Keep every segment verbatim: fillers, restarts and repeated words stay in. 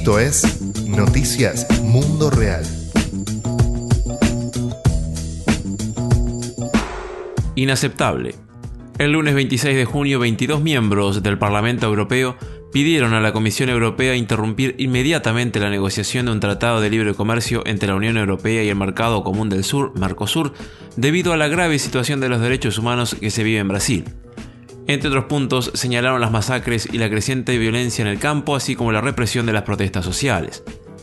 Esto es Noticias Mundo Real. Inaceptable. El lunes veintiséis de junio, veintidós miembros del Parlamento Europeo pidieron a la Comisión Europea interrumpir inmediatamente la negociación de un tratado de libre comercio entre la Unión Europea y el Mercado Común del Sur, Mercosur, debido a la grave situación de los derechos humanos que se vive en Brasil. Entre otros puntos, señalaron las masacres y la creciente violencia en el campo, así como la represión de las protestas sociales.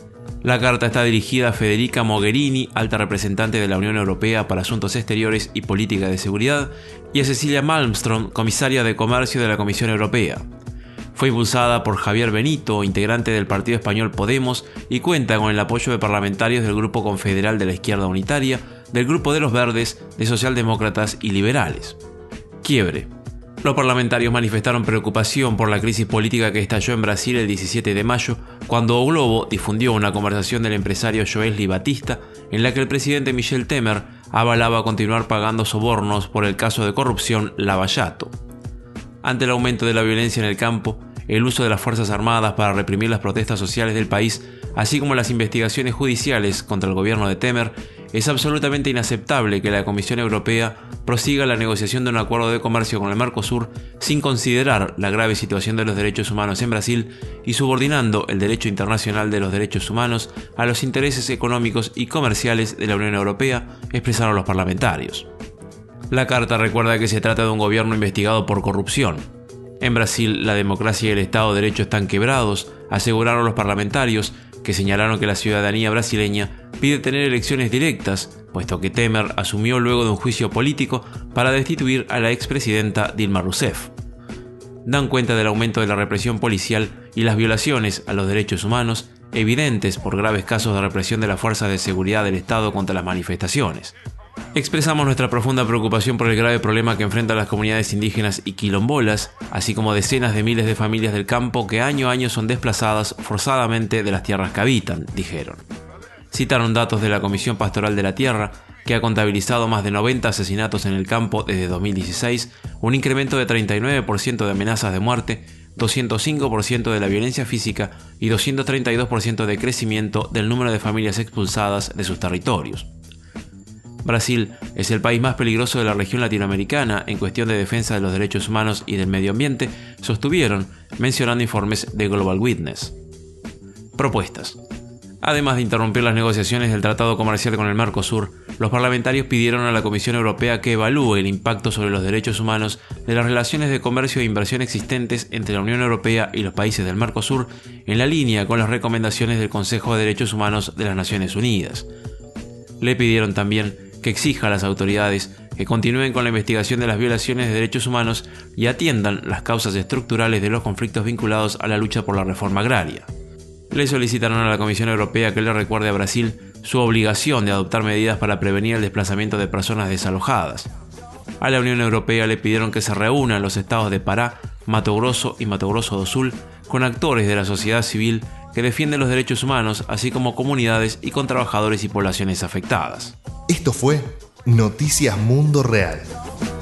La carta está dirigida a Federica Mogherini, alta representante de la Unión Europea para Asuntos Exteriores y Política de Seguridad, y a Cecilia Malmström, comisaria de Comercio de la Comisión Europea. Fue impulsada por Javier Benito, integrante del partido español Podemos, y cuenta con el apoyo de parlamentarios del Grupo Confederal de la Izquierda Unitaria, del Grupo de los Verdes, de Socialdemócratas y Liberales. Quiebre. Los parlamentarios manifestaron preocupación por la crisis política que estalló en Brasil el diecisiete de mayo, cuando O Globo difundió una conversación del empresario Joesley Batista en la que el presidente Michel Temer avalaba continuar pagando sobornos por el caso de corrupción Lava Jato. Ante el aumento de la violencia en el campo, el uso de las Fuerzas Armadas para reprimir las protestas sociales del país, así como las investigaciones judiciales contra el gobierno de Temer, es absolutamente inaceptable que la Comisión Europea prosiga la negociación de un acuerdo de comercio con el Mercosur sin considerar la grave situación de los derechos humanos en Brasil y subordinando el derecho internacional de los derechos humanos a los intereses económicos y comerciales de la Unión Europea, expresaron los parlamentarios. La carta recuerda que se trata de un gobierno investigado por corrupción. En Brasil, la democracia y el Estado de Derecho están quebrados, aseguraron los parlamentarios, que señalaron que la ciudadanía brasileña pide tener elecciones directas, puesto que Temer asumió luego de un juicio político para destituir a la expresidenta Dilma Rousseff. Dan cuenta del aumento de la represión policial y las violaciones a los derechos humanos, evidentes por graves casos de represión de las fuerzas de seguridad del Estado contra las manifestaciones. Expresamos nuestra profunda preocupación por el grave problema que enfrentan las comunidades indígenas y quilombolas, así como decenas de miles de familias del campo que año a año son desplazadas forzadamente de las tierras que habitan, dijeron. Citaron datos de la Comisión Pastoral de la Tierra, que ha contabilizado más de noventa asesinatos en el campo desde dos mil dieciséis, un incremento de treinta y nueve por ciento de amenazas de muerte, doscientos cinco por ciento de la violencia física y doscientos treinta y dos por ciento de crecimiento del número de familias expulsadas de sus territorios. Brasil es el país más peligroso de la región latinoamericana en cuestión de defensa de los derechos humanos y del medio ambiente, sostuvieron, mencionando informes de Global Witness. Propuestas. Además de interrumpir las negociaciones del tratado comercial con el Mercosur, los parlamentarios pidieron a la Comisión Europea que evalúe el impacto sobre los derechos humanos de las relaciones de comercio e inversión existentes entre la Unión Europea y los países del Mercosur, en la línea con las recomendaciones del Consejo de Derechos Humanos de las Naciones Unidas. Le pidieron también que exija a las autoridades que continúen con la investigación de las violaciones de derechos humanos y atiendan las causas estructurales de los conflictos vinculados a la lucha por la reforma agraria. Le solicitaron a la Comisión Europea que le recuerde a Brasil su obligación de adoptar medidas para prevenir el desplazamiento de personas desalojadas. A la Unión Europea le pidieron que se reúnan los estados de Pará, Mato Grosso y Mato Grosso do Sul con actores de la sociedad civil que defienden los derechos humanos, así como comunidades y con trabajadores y poblaciones afectadas. Esto fue Noticias Mundo Real.